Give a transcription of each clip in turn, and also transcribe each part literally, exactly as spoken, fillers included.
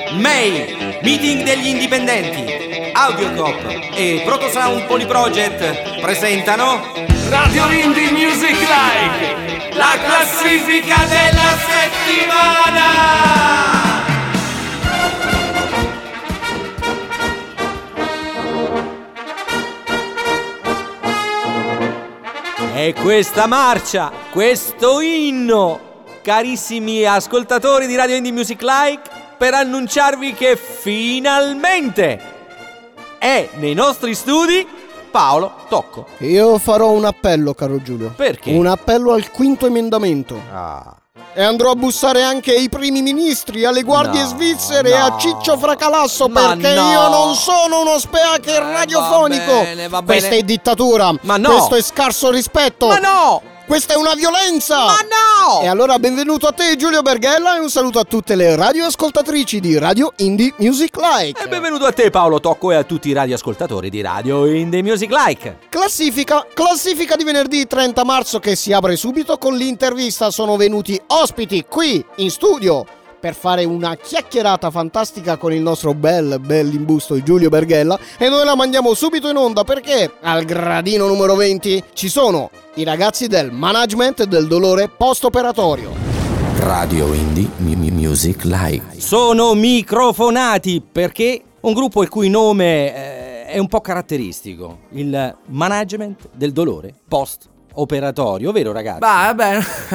M E I, Meeting degli Indipendenti, Audiocop e Protosound Polyproject presentano Radio Indie Music Like, la classifica della settimana! E questa marcia, questo inno, carissimi ascoltatori di Radio Indie Music Like, per annunciarvi che finalmente è nei nostri studi Paolo Tocco. Io farò un appello, caro Giulio. Perché? Un appello al quinto emendamento. Ah. E andrò a bussare anche ai primi ministri, alle guardie No, svizzere no. e a Ciccio Fracalasso, Ma perché no. io non sono uno speaker Eh, radiofonico. va bene, va bene. Questa è dittatura. Ma no. Questo è scarso rispetto. Ma no! Questa è una violenza. Ma no! E allora benvenuto a te, Giulio Berghella, e un saluto a tutte le radioascoltatrici di Radio Indie Music Like. E benvenuto a te Paolo Tocco e a tutti i radioascoltatori di Radio Indie Music Like. Classifica, classifica di venerdì trenta marzo che si apre subito con l'intervista. Sono venuti ospiti qui in studio per fare una chiacchierata fantastica con il nostro bel, bel imbusto Giulio Berghella, e noi la mandiamo subito in onda perché al gradino numero venti ci sono i ragazzi del management del dolore post-operatorio. Radio Indie Music Like. Sono microfonati perché un gruppo il cui nome eh, è un po' caratteristico, il management del dolore post-operatorio, vero ragazzi? bah vabbè,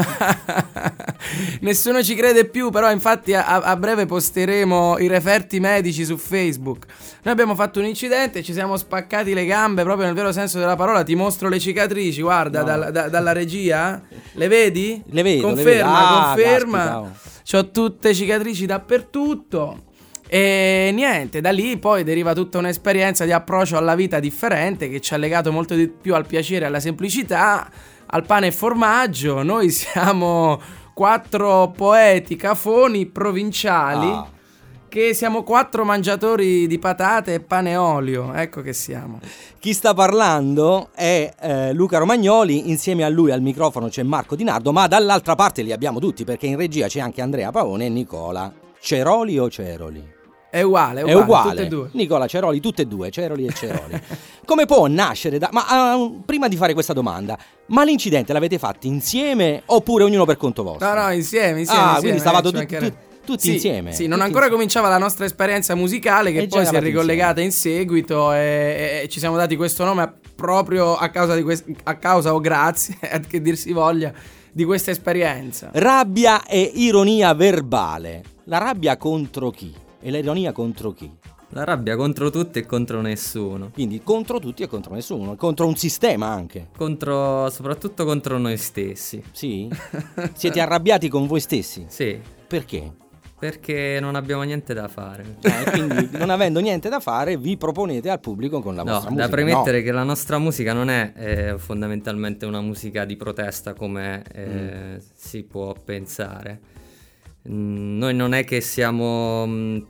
nessuno ci crede più, però infatti a, a breve posteremo i referti medici su Facebook. Noi abbiamo fatto un incidente, ci siamo spaccati le gambe proprio nel vero senso della parola. Ti mostro le cicatrici, guarda, No. dal- da- dalla regia, le vedi? Le vedo, le Conferma, vedo. Ah, conferma. caspita, oh. C'ho tutte cicatrici dappertutto. E niente, da lì poi deriva tutta un'esperienza di approccio alla vita differente che ci ha legato molto di più al piacere e alla semplicità, al pane e formaggio. Noi siamo quattro poeti cafoni provinciali, Ah. che siamo quattro mangiatori di patate e pane e olio. Ecco che siamo. Chi sta parlando è eh, Luca Romagnoli, insieme a lui al microfono c'è Marco Di Nardo, ma dall'altra parte li abbiamo tutti perché in regia c'è anche Andrea Paone e Nicola Ceroli o Ceroli? È uguale, è È uguale, uguale, tutte e due. Nicola Ceroli, tutte e due, Ceroli e Ceroli. Come può nascere da... Ma uh, prima di fare questa domanda, ma l'incidente l'avete fatto insieme oppure ognuno per conto vostro? No, no, insieme, insieme. Ah, insieme, quindi stavate eh, ci tu- mancherebbe. tu- tutti Sì, insieme? Sì, non Tutti ancora insieme. cominciava la nostra esperienza musicale, che E già poi si è eravate ricollegata in seguito e, e- e ci siamo dati questo nome a- proprio a causa di quest- a causa o grazie, che dir si voglia, di questa esperienza. Rabbia e ironia verbale. La rabbia contro chi? E l'ironia contro chi? La rabbia contro tutti e contro nessuno. Quindi contro tutti e contro nessuno, contro un sistema anche. Contro, soprattutto contro noi stessi. Sì? Siete arrabbiati con voi stessi? Sì, Perché? perché non abbiamo niente da fare. Eh, quindi non avendo niente da fare vi proponete al pubblico con la No, vostra da musica. premettere No. che la nostra musica non è eh, fondamentalmente una musica di protesta come eh, Mm. si può pensare. Mm, noi non è che siamo mh,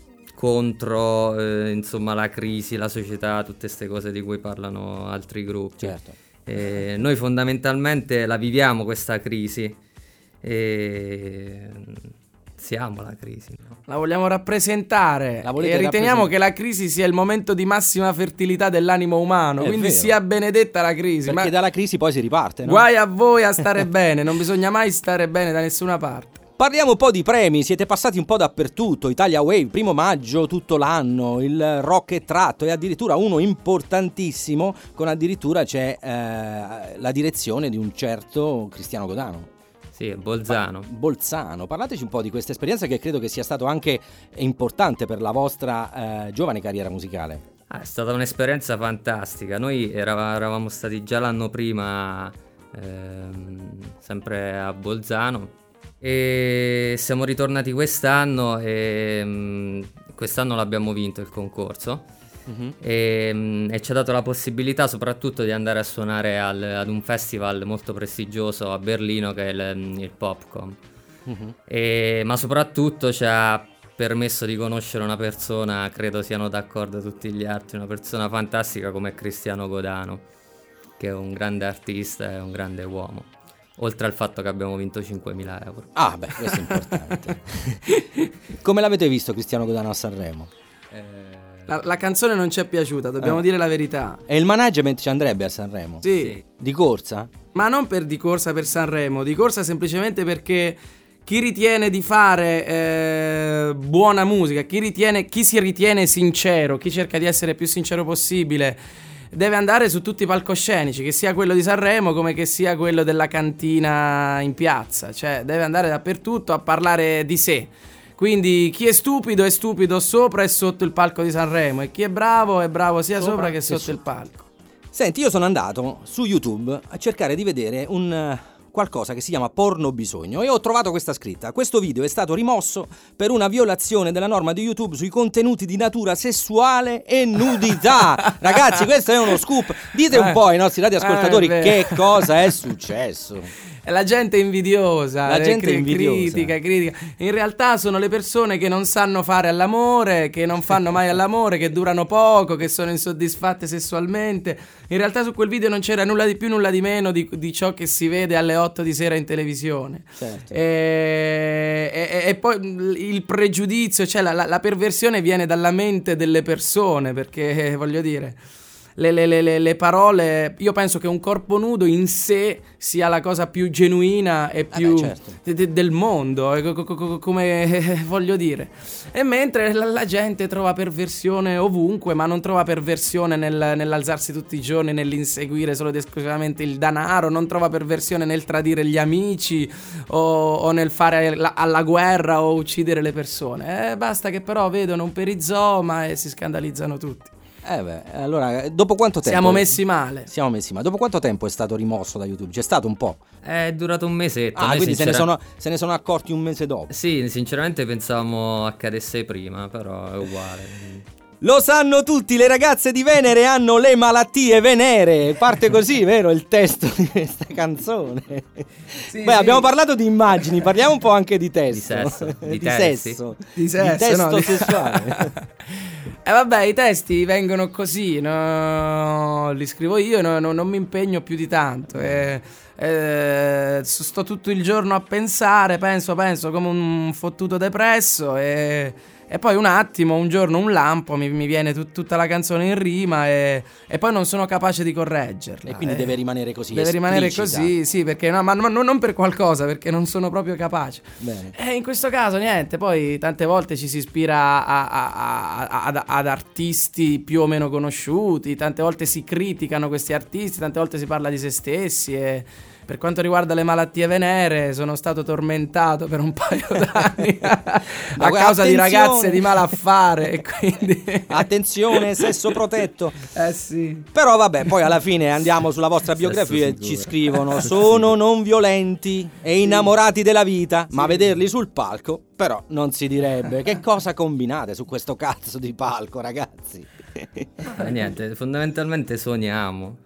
contro eh, insomma la crisi, la società, tutte queste cose di cui parlano altri gruppi. Certo. Eh, noi fondamentalmente la viviamo questa crisi e siamo la crisi, no? La vogliamo rappresentare La volete e riteniamo rappresentare? che la crisi sia il momento di massima fertilità dell'animo umano, È quindi vero. sia benedetta la crisi. Perché Ma dalla crisi poi si riparte, no? guai a voi a stare bene, non bisogna mai stare bene da nessuna parte. Parliamo un po' di premi, siete passati un po' dappertutto, Italia Wave, primo maggio tutto l'anno, il rock è tratto e addirittura uno importantissimo, con addirittura c'è eh, la direzione di un certo Cristiano Godano. Sì, è Bolzano. Bolzano, parlateci un po' di questa esperienza che credo che sia stato anche importante per la vostra eh, giovane carriera musicale. Ah, è stata un'esperienza fantastica. Noi erava- eravamo stati già l'anno prima ehm, sempre a Bolzano e siamo ritornati quest'anno e mm, quest'anno l'abbiamo vinto il concorso. Mhm. E, mm, e ci ha dato la possibilità soprattutto di andare a suonare al- ad un festival molto prestigioso a Berlino che è il, il Popcom. Mhm. E- ma soprattutto ci ha permesso di conoscere una persona, credo siano d'accordo tutti gli altri, una persona fantastica come Cristiano Godano, che è un grande artista e un grande uomo. Oltre al fatto che abbiamo vinto cinquemila euro. Ah, beh, questo è importante. come l'avete visto Cristiano Godano a Sanremo? Eh, La, la canzone non ci è piaciuta, dobbiamo Eh. dire la verità. E il management ci andrebbe a Sanremo? Sì. sì. Di corsa? Ma non per di corsa per Sanremo, di corsa semplicemente perché chi ritiene di fare eh, buona musica, chi ritiene, chi si ritiene sincero, chi cerca di essere più sincero possibile, deve andare su tutti i palcoscenici, che sia quello di Sanremo come che sia quello della cantina in piazza, cioè deve andare dappertutto a parlare di sé. Quindi chi è stupido è stupido sopra e sotto il palco di Sanremo, e chi è bravo è bravo sia sopra, Sopra che che sotto su. il palco. Senti, io sono andato su YouTube a cercare di vedere un eh, qualcosa che si chiama porno bisogno e ho trovato questa scritta: questo video è stato rimosso per una violazione della norma di YouTube sui contenuti di natura sessuale e nudità. Ragazzi, questo è uno scoop. Dite un Eh, po' ai nostri radioascoltatori eh, beh. che cosa è successo. E la gente è invidiosa, La eh, gente è cri- invidiosa. critica, critica. In realtà sono le persone che non sanno fare all'amore, che non fanno mai all'amore, che durano poco, che sono insoddisfatte sessualmente. In realtà su quel video non c'era nulla di più, nulla di meno di, di ciò che si vede alle otto di sera in televisione. Certo. E, e- e poi il pregiudizio, cioè la, la- la perversione viene dalla mente delle persone, perché eh, voglio dire... Le, le, le, le parole, io penso che un corpo nudo in sé sia la cosa più genuina e più beh, certo. de- de- del mondo, eh, co- co- co- come eh, voglio dire. E mentre la, la gente trova perversione ovunque, ma non trova perversione nel, nell'alzarsi tutti i giorni, nell'inseguire solo ed esclusivamente il denaro, non trova perversione nel tradire gli amici o, o nel fare la, alla guerra o uccidere le persone. Eh, basta che però vedono un perizoma e si scandalizzano tutti. Eh beh, allora, dopo quanto tempo? Siamo messi male. Siamo messi male. Dopo quanto tempo è stato rimosso da YouTube? C'è stato un po'? È durato un mesetto. Ah, Noi quindi se, ne sincera- sono, se ne sono accorti un mese dopo. Sì, sinceramente pensavamo accadesse prima, però è uguale. Lo sanno tutti, le ragazze di Venere hanno le malattie venere. Parte così, vero, il testo di questa canzone. Sì, Beh, sì. abbiamo parlato di immagini, parliamo un po' anche di testo. Di sesso, di di terzi. sesso. Di sesso, testo no? sessuale. E vabbè, i testi vengono così, no? Li scrivo io, no? No, non mi impegno più di tanto. E, e, sto tutto il giorno a pensare, penso, penso come un fottuto depresso e, e poi un attimo, un giorno, un lampo, mi, mi viene tut- tutta la canzone in rima e, e poi non sono capace di correggerla. E quindi Eh, deve rimanere così. Deve rimanere esplicita. così, sì, perché no, ma, ma non non per qualcosa, perché non sono proprio capace. Bene. E in questo caso niente, poi tante volte ci si ispira a- a- a- a- ad, ad artisti più o meno conosciuti, tante volte si criticano questi artisti, tante volte si parla di se stessi e per quanto riguarda le malattie venere sono stato tormentato per un paio d'anni a guarda, causa di attenzione. ragazze di malaffare e quindi... Attenzione, sesso protetto. Eh sì. Però vabbè, poi alla fine andiamo sulla vostra Sesso biografia e sicuro. ci scrivono: sono non violenti e innamorati della vita, ma vederli sul palco però non si direbbe. Che cosa combinate su questo cazzo di palco, ragazzi? Eh, niente, fondamentalmente suoniamo.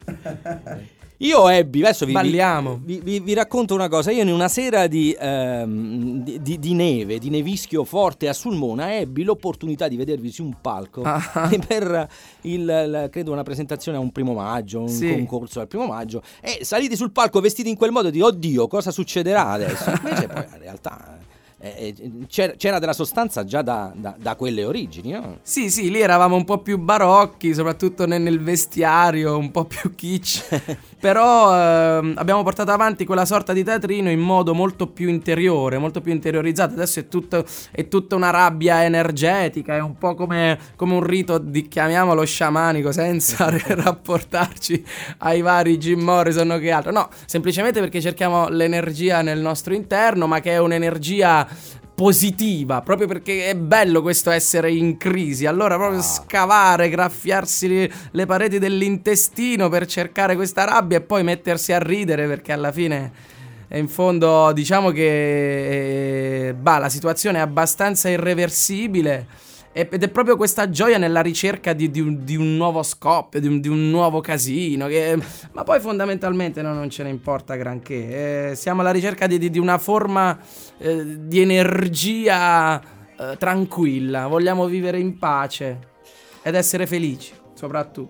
Io ebbi, adesso vi, Balliamo. vi, vi- vi racconto una cosa. Io in una sera di, ehm, di, di- di neve, di nevischio forte a Sulmona, ebbi l'opportunità di vedervi su un palco Ah. per il, il- credo una presentazione a un primo maggio, un Sì. concorso al primo maggio, e saliti sul palco vestiti in quel modo di oddio, cosa succederà adesso? Invece poi in realtà eh, eh, c'era, c'era della sostanza già da, da- da quelle origini, no? Sì, sì, lì eravamo un po' più barocchi, soprattutto nel, nel vestiario, un po' più kitsch. Però ehm, abbiamo portato avanti quella sorta di teatrino in modo molto più interiore, molto più interiorizzato. Adesso è, tutto, è tutta una rabbia energetica, è un po' come, come un rito di, chiamiamolo sciamanico, senza rapportarci ai vari Jim Morrison o che altro. No, semplicemente perché cerchiamo l'energia nel nostro interno, ma che è un'energia positiva, proprio perché è bello questo essere in crisi. Allora proprio scavare, graffiarsi le, le pareti dell'intestino per cercare questa rabbia e poi mettersi a ridere, perché alla fine eh, in fondo diciamo che eh, bah, la situazione è abbastanza irreversibile ed è proprio questa gioia nella ricerca di, di, un, di un nuovo scoppio, di un, di un nuovo casino che, ma poi fondamentalmente no, non ce ne importa granché. Eh, siamo alla ricerca di, di, di una forma eh, di energia eh, tranquilla. Vogliamo vivere in pace ed essere felici soprattutto.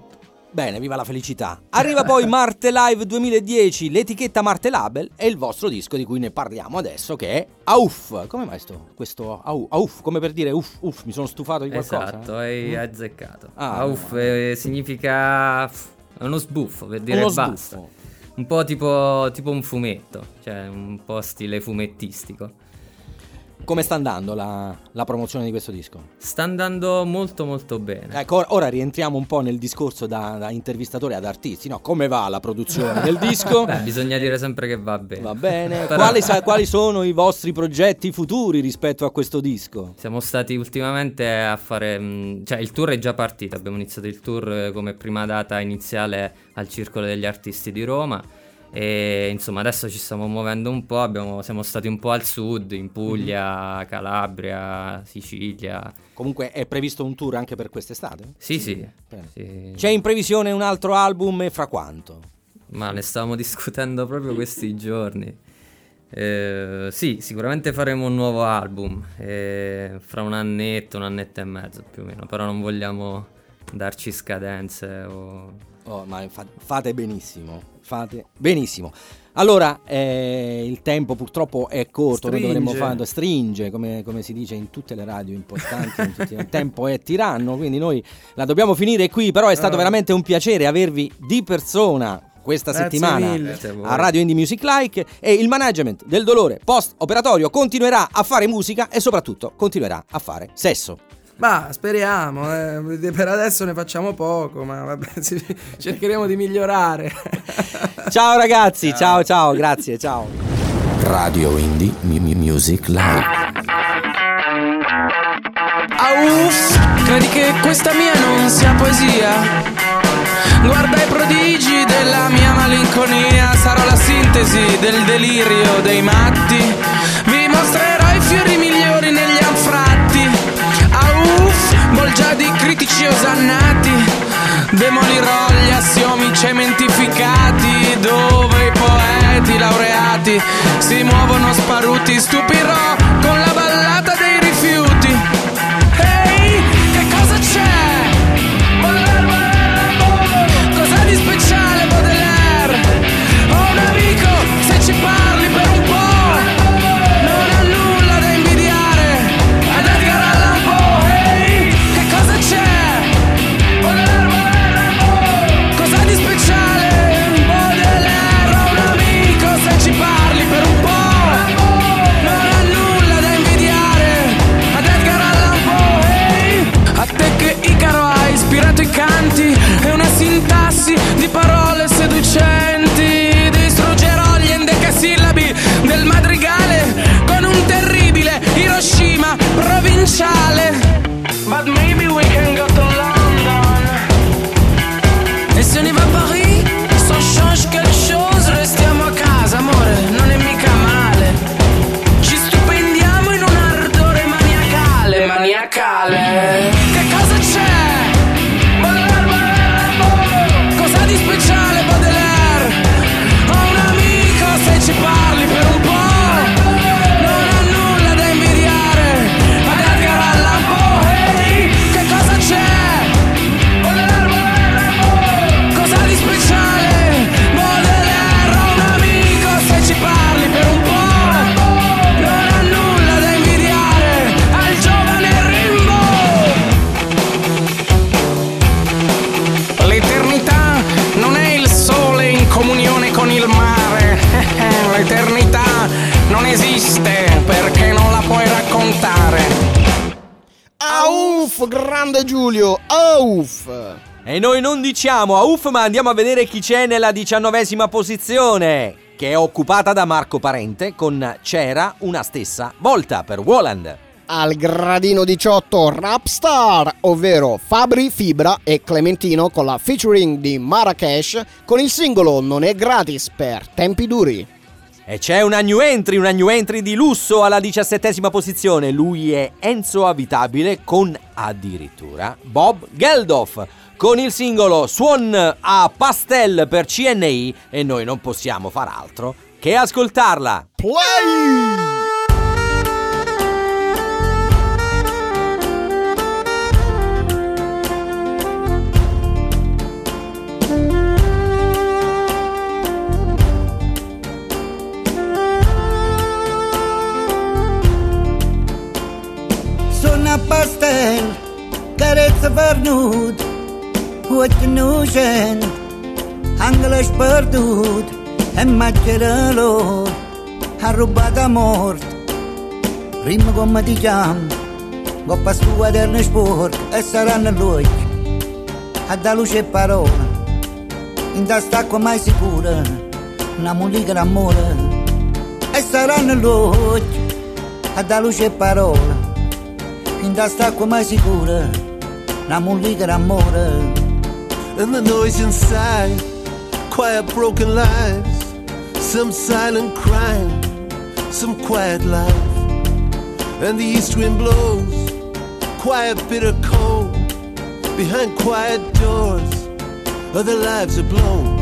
Bene, viva la felicità. Arriva poi Marte Live duemiladieci, l'etichetta Marte Label e il vostro disco di cui ne parliamo adesso, che è Auff. Come mai sto? Questo au, Auff, come per dire uff, uff, mi sono stufato di qualcosa. Esatto, hai azzeccato. Ah, Auff no. eh, significa è uno sbuffo, per dire Uno basta. sbuffo. Un po' tipo, tipo un fumetto, cioè un po' stile fumettistico. Come sta andando la, la promozione di questo disco? Sta andando molto molto bene. Ecco, ora rientriamo un po' nel discorso da, da intervistatore ad artisti, no? Come va la produzione del disco? Beh, bisogna dire sempre che va bene. Va bene. Però- Quali, sa- quali sono i vostri progetti futuri rispetto a questo disco? Siamo stati ultimamente a fare, mh, cioè il tour è già partito, abbiamo iniziato il tour eh, come prima data iniziale al Circolo degli Artisti di Roma e insomma adesso ci stiamo muovendo un po', abbiamo, siamo stati un po' al sud, in Puglia, Calabria, Sicilia. Comunque è previsto un tour anche per quest'estate? Sì, sì, Bene. sì. C'è in previsione un altro album e fra quanto? Ma ne stavamo discutendo proprio questi giorni. Eh, sì, sicuramente faremo un nuovo album eh, fra un annetto, un annetto e mezzo più o meno, però non vogliamo darci scadenze o... Oh, ma fa- fate benissimo, fate benissimo. Allora, eh, il tempo purtroppo è corto, noi Stringe. dovremmo fare, stringe, come, come si dice in tutte le radio importanti, in tutti- il tempo è tiranno, quindi noi la dobbiamo finire qui, però è stato Ah. veramente un piacere avervi di persona questa Grazie settimana mille. Grazie a voi. a Radio Indie Music Like, e il management del dolore post-operatorio continuerà a fare musica e soprattutto continuerà a fare sesso. Ma speriamo, eh. Per adesso ne facciamo poco, ma vabbè, sì, cercheremo di migliorare. Ciao ragazzi, ciao ciao, grazie, ciao. Radio Indie Mi- Mi- Music Live. Auff, credi che questa mia non sia poesia? Guarda i prodigi della mia malinconia, sarò la sintesi del delirio dei matti. Vi mostrerò i fiori migliori negli anfratti. Auff, bolgiadi critici osannati. Demolirò gli assiomi cementificati, dove i poeti laureati si muovono sparuti. Stupirò con la ballata dei rifiuti. Ehi, che cosa c'è? Baudelaire, Baudelaire, cosa di speciale Baudelaire? Ho un amico, se ci parli per un po' non ha nulla da invidiare ad Edgar Allan Poe. Ehi, che cosa c'è? Baudelaire, Baudelaire, cosa di speciale Baudelaire? Ho un amico, se ci parli per un po' non ha nulla da invidiare ad Edgar Allan Poe. A te che Icaro ha ispirato i canti e una sintassi di parole seducenti. Distruggerò gli endecasillabi del madrigale con un terribile Hiroshima provinciale. But maybe we can go to London. E se ne va a Paris, sans change quelque chose, restiamo a casa, amore, non è mica male. Ci stipendiamo in un ardore maniacale, maniacale. Che cosa c'è? Baudelaire, Baudelaire, cosa di speciale Baudelaire? Ho un amico, se ci parli per un po' non ha nulla da invidiare ad Edgar Allan Poe. Ehi, che cosa c'è? Baudelaire, Baudelaire, cosa di speciale Baudelaire? Ho un amico, se ci parli per un po' non ha nulla da invidiare al giovane Rimbaud. L'eternità non è il sole in comunione con il mare. L'eternità non esiste perché non la puoi raccontare. Auff, grande Giulio, auff. E noi non diciamo a uff, ma andiamo a vedere chi c'è nella diciannovesima posizione, che è occupata da Marco Parente con C'era una stessa volta per Woland. Al gradino diciotto Rapstar, ovvero Fabri Fibra e Clementino con la featuring di Marrakesh con il singolo Non è gratis per Tempi Duri. E c'è una new entry, una new entry di lusso alla diciassettesima posizione. Lui è Enzo Abitabile con addirittura Bob Geldof con il singolo Suon a Pastel per C N I, e noi non possiamo far altro che ascoltarla. Play! Suona pastel, carezza perdut, uochi nucent, angolo sperdut, e macchia lor, ha rubato mort. Prima come ti chiamo, coppa stu quaderno sport, e saranno lui, a da luce e parola, in da stacco mai sicura, una musica d'amore, e saranno lui, a da luce e parola, in da stacco mai sicura, una musica d'amore. And the noise inside, quiet broken lives, some silent crime, some quiet life. And the east wind blows, quiet bitter cold, behind quiet doors, other lives are blown.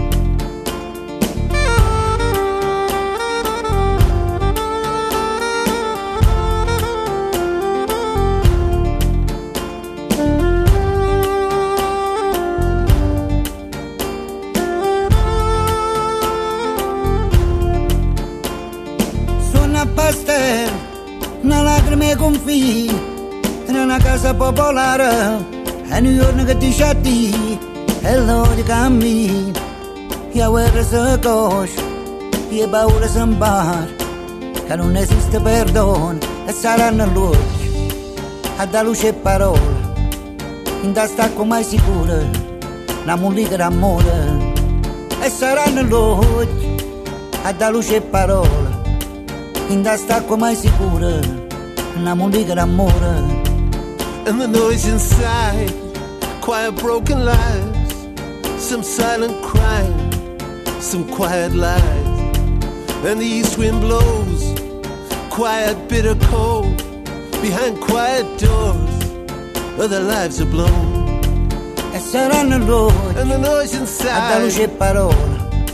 Pastel, una lacrima con figli, in una casa popolare, e un giorno che ti sciatti, e l'odio cammina, e la guerra si cosce, e la paura si impara, che non esiste perdono, e saranno luci, a da luce e parola, in da stacco mai sicura, una musica d'amore, e saranno luci, a da luce e parola, in da stacco mai sicura, una musica d'amore. And the noise inside, quiet broken lives, some silent crying, some quiet lies. And the east wind blows, quiet bitter cold, behind quiet doors, other lives are blown. E saranno loro, and the noise inside, a da luce e parola,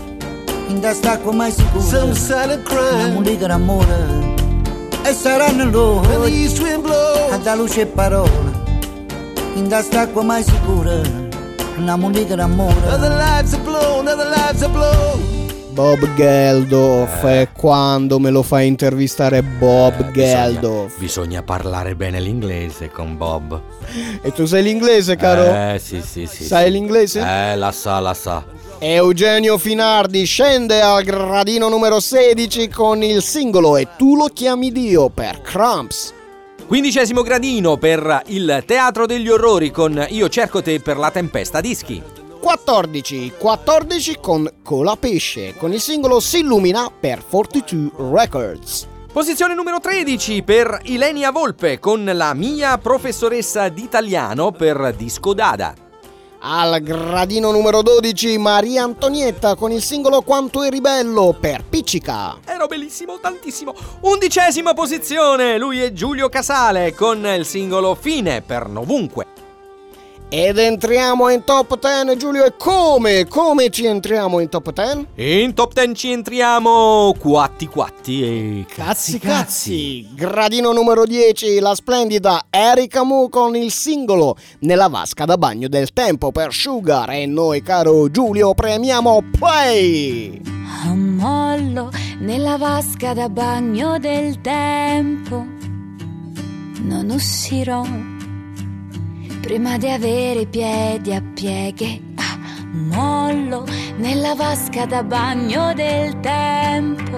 in da stacco mai sicura, some silent crime, una musica d'amore. E saranno loro, and the east wind blows, a da luce e parola, in da stacco mai sicura, una musica d'amore. other lives are blown, other lives are blown. Bob Geldof, Eh. e quando me lo fai intervistare Bob Eh, Geldof? Bisogna, bisogna parlare bene l'inglese con Bob. E tu sai l'inglese, caro? Eh, sì, sì, sì. Sai sì. l'inglese? Eh, la sa, la sa. Eugenio Finardi scende al gradino numero sedici con il singolo E tu lo chiami Dio per Cramps. Quindicesimo gradino per il Teatro degli Orrori con Io cerco te per la tempesta dischi. quattordici quattordici con Colapesce con il singolo Si illumina per quarantadue Records. Posizione numero tredici per Ilenia Volpe con La mia professoressa d'italiano per Disco Dada. Al gradino numero dodici Maria Antonietta con il singolo Quanto eri bello per Piccica. Ero bellissimo, tantissimo. Undicesima posizione, lui è Giulio Casale con il singolo Fine per Novunque. Ed entriamo in top dieci, Giulio, e come? Come ci entriamo in top dieci? In top dieci ci entriamo quatti quatti e Cazzi cazzi. Gradino numero dieci, la splendida Erika Mu con il singolo Nella vasca da bagno del tempo per Sugar. E noi, caro Giulio, premiamo play. A mollo nella vasca da bagno del tempo non uscirò prima di avere i piedi a pieghe. Ah, mollo nella vasca da bagno del tempo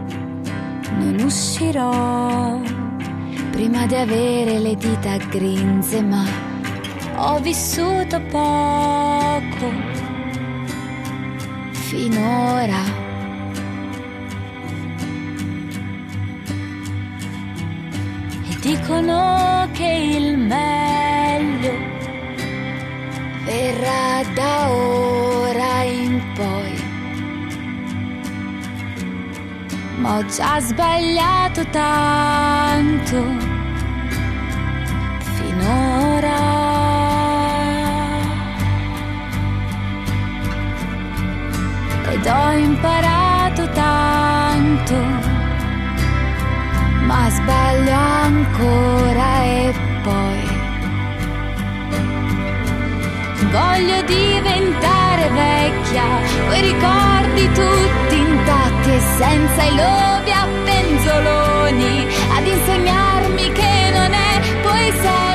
non uscirò prima di avere le dita grinze, ma ho vissuto poco finora. E dicono che il meglio verrà da ora in poi, ma ho già sbagliato tanto finora. Ed ho imparato tanto, ma sbaglio ancora e poi voglio diventare vecchia, quei ricordi tutti intatti e senza i lovi a penzoloni, ad insegnarmi che non è poesia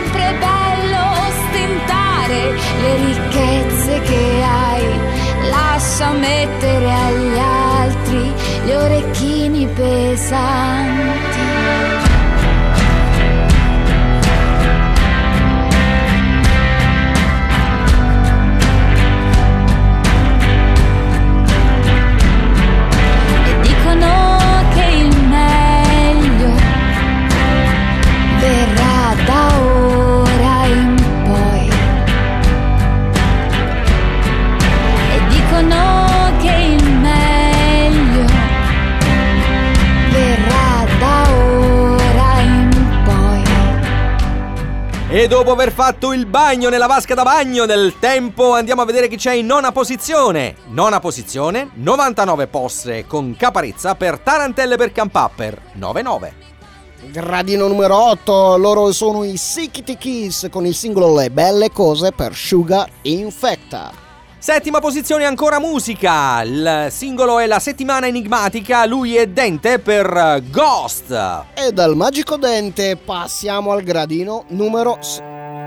santi. E dicono che il meglio verrà da ora in poi. E dicono che il meglio verrà da ora in poi. E dopo aver fatto il bagno nella vasca da bagno del tempo, andiamo a vedere chi c'è in nona posizione. Nona posizione, novantanove posse con Caparezza per Tarantelle per Campapper, nove nove. Gradino numero otto, loro sono i Sickity Kiss con il singolo Le Belle Cose per Sugar Infecta. Settima posizione, ancora musica. Il singolo è La Settimana Enigmatica, lui è Dente per Ghost. E dal Magico Dente passiamo al gradino numero sei.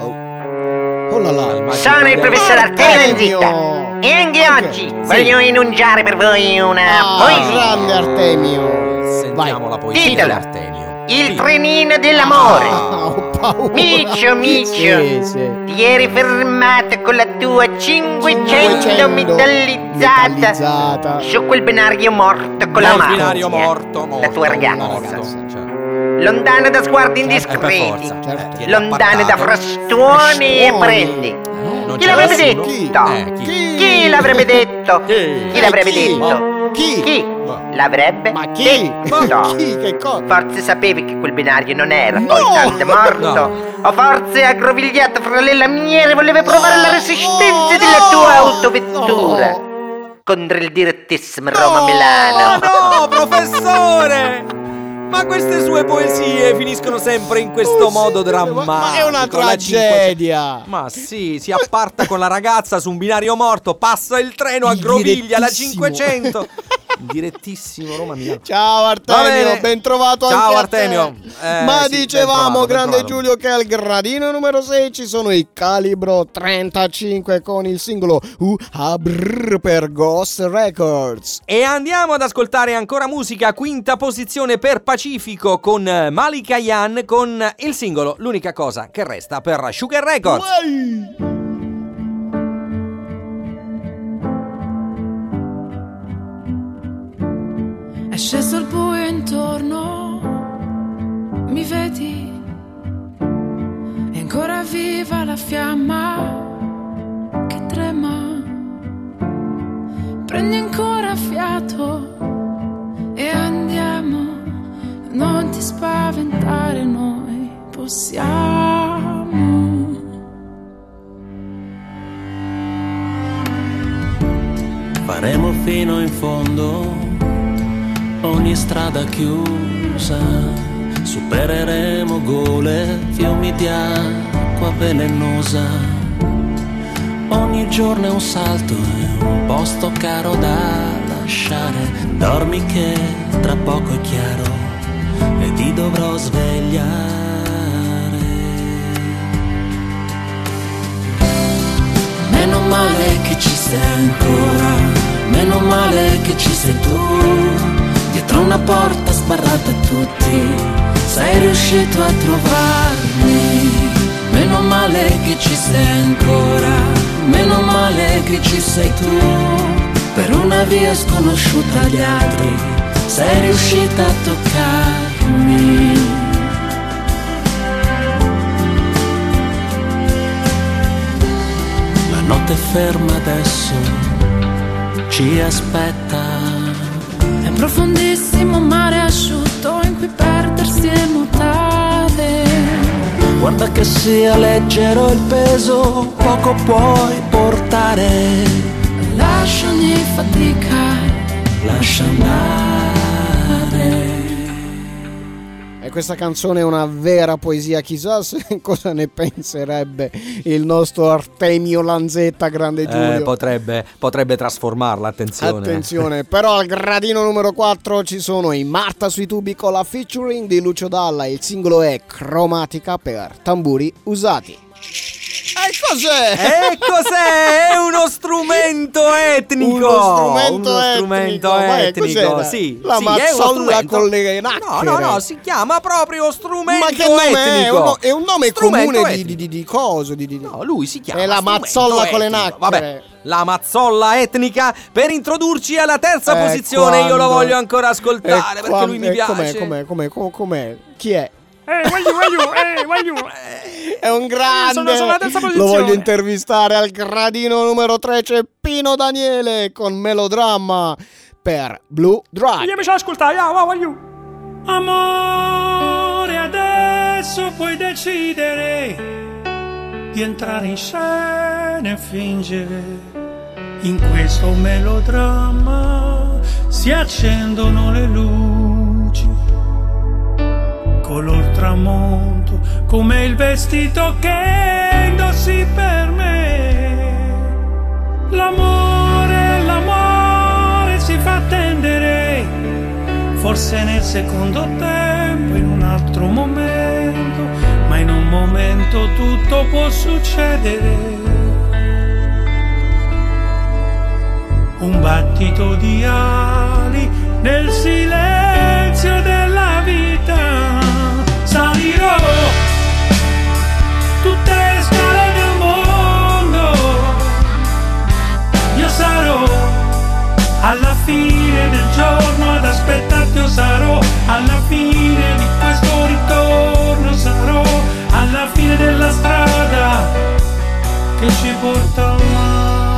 Oh. Oh là là. Sono il professor Artemio Zitta e anche oggi Sì. voglio enunciare per voi una Ah, poesia. grande Artemio. Sentiamo Vai. la poesia Titolo. di Artemio. Il trenino dell'amore. Ah, ho paura. Micio, micio, Sì, sì. ti eri fermato con la tua cinquecento cinquecento metallizzata metallizzata. su quel binario morto con la Nel mano. binario morto, morto, La tua ragazza. morto, cioè. Lontano da sguardi Eh, per indiscreti. forza, certo. eh, tieni Lontano da appartato. frastuoni e Frastuoni. prendi. Non Chi c'è l'avrebbe nessuno? detto? Eh, chi? Chi l'avrebbe detto? Chi? Chi l'avrebbe Chi? detto? Chi? Chi l'avrebbe Ma chi? detto? Chi? Che cosa? Forse sapevi che quel binario non era No! poi tanto morto. No. O forse aggrovigliato fra le lamiere voleva provare la resistenza no, della tua no, autovettura no. contro il direttissimo Roma-Milano. Oh no, professore! Ma queste sue poesie finiscono sempre in questo Oh, modo sì, drammatico. ma è una con la tragedia. cinquecento. Ma sì, si apparta con la ragazza su un binario morto, passa il treno a Il Groviglia, la direttissimo. cinquecento. Direttissimo Roma Milano. Ciao Va Artemio, bene. ben trovato Ciao, anche a Artemio. te. Eh, Ma sì, ben dicevamo, trovato, ben grande trovato. Giulio, che al gradino numero sei ci sono i Calibro trentacinque con il singolo Uh Abrr per Ghost Records. E andiamo ad ascoltare ancora musica, quinta posizione per Pacifico con Malika Yan con il singolo L'unica cosa che resta per Sugar Records. Uai! È sceso il buio intorno, mi vedi? È ancora viva la fiamma che trema. Prendi ancora fiato e andiamo. Non ti spaventare, noi possiamo. Faremo fino in fondo ogni strada chiusa, supereremo gole, fiumi di acqua velenosa. Ogni giorno è un salto, è un posto caro da lasciare. Dormi che tra poco è chiaro e ti dovrò svegliare. Meno male che ci sei ancora, meno male che ci sei tu. Dietro una porta sbarrata a tutti, sei riuscito a trovarmi. Meno male che ci sei ancora, meno male che ci sei tu. Per una via sconosciuta agli altri, sei riuscita a toccarmi. La notte ferma adesso ci aspetta. È un profondissimo mare asciutto in cui perdersi e nuotare. Guarda che sia leggero il peso, poco puoi portare. Lascia ogni fatica, Lascia andare. E questa canzone è una vera poesia, chissà se cosa ne penserebbe il nostro Artemio Lanzetta, grande Giulio. Eh, potrebbe, potrebbe trasformarla, attenzione. Attenzione, però al gradino numero quattro ci sono i Marta sui tubi con la featuring di Lucio Dalla. Il singolo è Cromatica per Tamburi Usati. Ecco cos'è? E cos'è? È uno strumento etnico. Uno strumento uno etnico. strumento Ma etnico. Sì, la sì, mazzolla con le nacchere. No, no, no, si chiama proprio strumento Ma che nome etnico. è? È un nome Strumento comune di, etnico. di, di, di coso. Di, di, No, lui si chiama È la strumento mazzolla con le etnico. nacchere. Vabbè, la mazzolla etnica per introdurci alla terza Eh, posizione. Io lo quando? voglio ancora ascoltare E perché qua- lui mi e piace. Com'è, com'è, com'è, com'è, com'è? Chi è? Eh, voglio, voglio, eh, voglio. È un grande. Sono, sono alla terza Lo posizione. voglio intervistare al gradino numero tre. C'è Pino Daniele con Melodramma per Blue Drive. Io mi ci ascoltare, ah, va, voglio. Amore, adesso puoi decidere di entrare in scena e fingere. In questo melodramma si accendono le luci, color tramonto, come il vestito che indossi per me. L'amore, l'amore si fa attendere, forse nel secondo tempo, in un altro momento, ma in un momento tutto può succedere. Un battito di ali nel silenzio della vita. Salirò tutte le scale del mondo. Io sarò alla fine del giorno ad aspettarti. Io sarò alla fine di questo ritorno. Sarò alla fine della strada che ci porta al mare.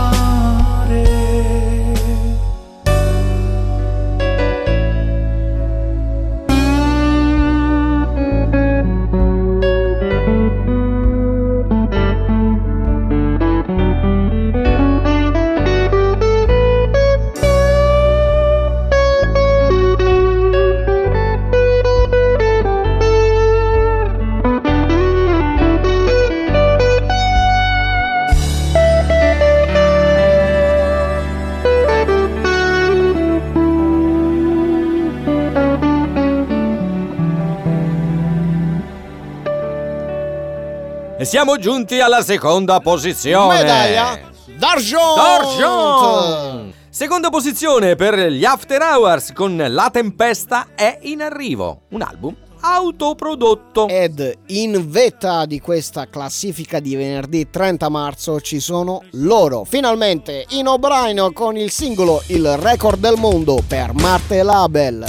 E siamo giunti alla seconda posizione. Medaglia d'argent. D'argent. Seconda posizione per gli After Hours con La Tempesta è in arrivo, un album autoprodotto. Ed in vetta di questa classifica di venerdì trenta marzo ci sono loro. Finalmente in O'Brien con il singolo Il record del mondo per Marte Label.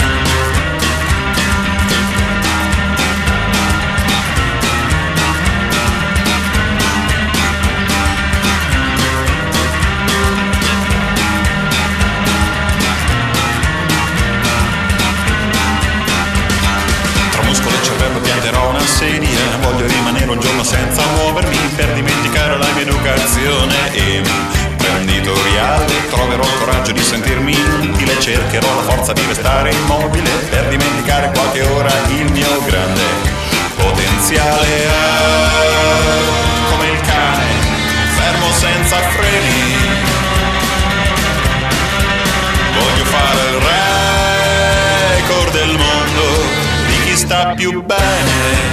Voglio rimanere un giorno senza muovermi per dimenticare la mia educazione imprenditoriale. Troverò il coraggio di sentirmi inutile, cercherò la forza di restare immobile per dimenticare qualche ora il mio grande potenziale. Ah, come il cane, fermo senza freni. Voglio fare il record del mondo di chi sta più bene.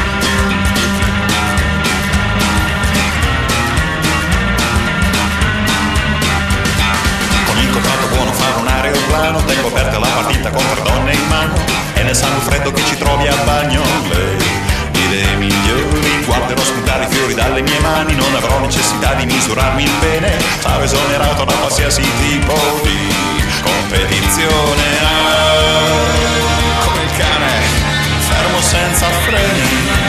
Aeroplano, tengo aperta la partita con tre donne in mano e nel sangue freddo che ci trovi a bagno. Lei, idee migliori, guarderò spuntare i fiori dalle mie mani. Non avrò necessità di misurarmi il bene, sarò esonerato da qualsiasi tipo di competizione. Ah, come il cane, fermo senza freni.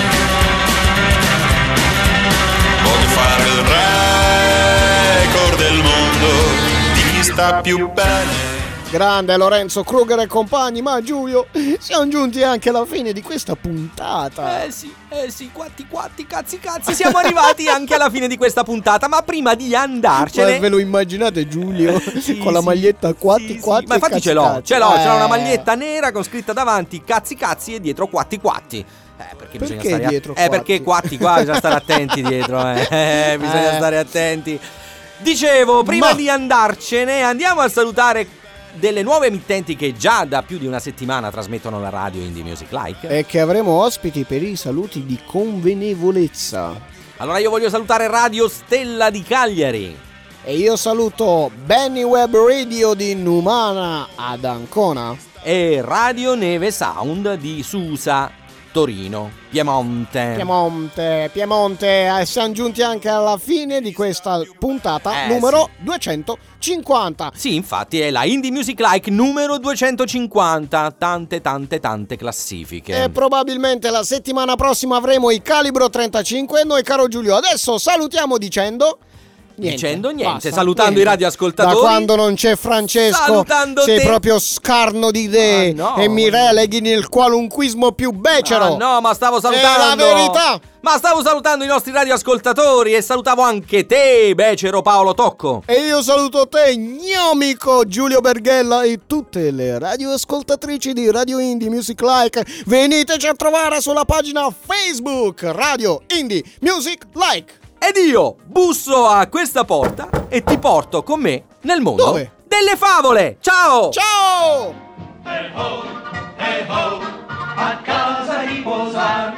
Voglio fare il record del mondo di chi sta più bene. Grande Lorenzo Kruger e compagni, ma Giulio, siamo giunti anche alla fine di questa puntata. Eh sì, eh sì, quatti quatti, cazzi cazzi, siamo arrivati anche alla fine di questa puntata, ma prima di andarcene... Ma ve lo immaginate Giulio sì, con la sì, maglietta quatti sì, quatti sì. Ma infatti cazzi ce l'ho, cazzi. ce l'ho, eh. c'è una maglietta nera con scritta davanti cazzi cazzi e dietro quatti quatti. Eh, perché, Perché bisogna stare dietro a... Eh, perché quatti qua bisogna stare attenti dietro, eh, eh bisogna Eh. stare attenti. Dicevo, prima Ma- di andarcene andiamo a salutare delle nuove emittenti che già da più di una settimana trasmettono la radio Indie Music Like. E che avremo ospiti per i saluti di convenevolezza. Allora io voglio salutare Radio Stella di Cagliari. E io saluto Benny Web Radio di Numana ad Ancona. E Radio Neve Sound di Susa, Torino, Piemonte. Piemonte, Piemonte, eh, siamo giunti anche alla fine di questa puntata eh, numero sì. duecentocinquanta. Sì, infatti è la Indie Music Like numero duecentocinquanta, tante tante tante classifiche. E probabilmente la settimana prossima avremo i Calibro trentacinque e noi, caro Giulio, adesso salutiamo dicendo... Niente, dicendo niente, basta, salutando niente. i radioascoltatori. Da quando non c'è Francesco Salutando sei te. proprio scarno di idee ah, no. e mi releghi nel qualunquismo più becero. Ah, no, ma stavo salutando. È la verità. Ma stavo salutando i nostri radioascoltatori e salutavo anche te, becero Paolo Tocco. E io saluto te, gnomico Giulio Berghella e tutte le radioascoltatrici di Radio Indie Music Like. Veniteci a trovare sulla pagina Facebook Radio Indie Music Like. Ed io busso a questa porta e ti porto con me nel mondo Dove? delle favole. Ciao! Ciao! Hey ho, hey ho, a casa riposar.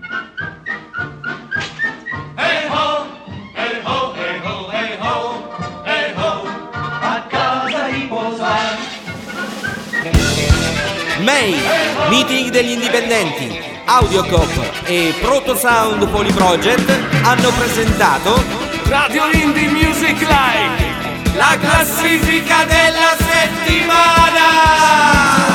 Hey ho, hey ho, hey ho, hey ho, hey ho, a casa riposar. May, Meeting degli Indipendenti, Audiocop e Proto Sound Polyproject hanno presentato Radio Indie Music Live, la classifica della settimana!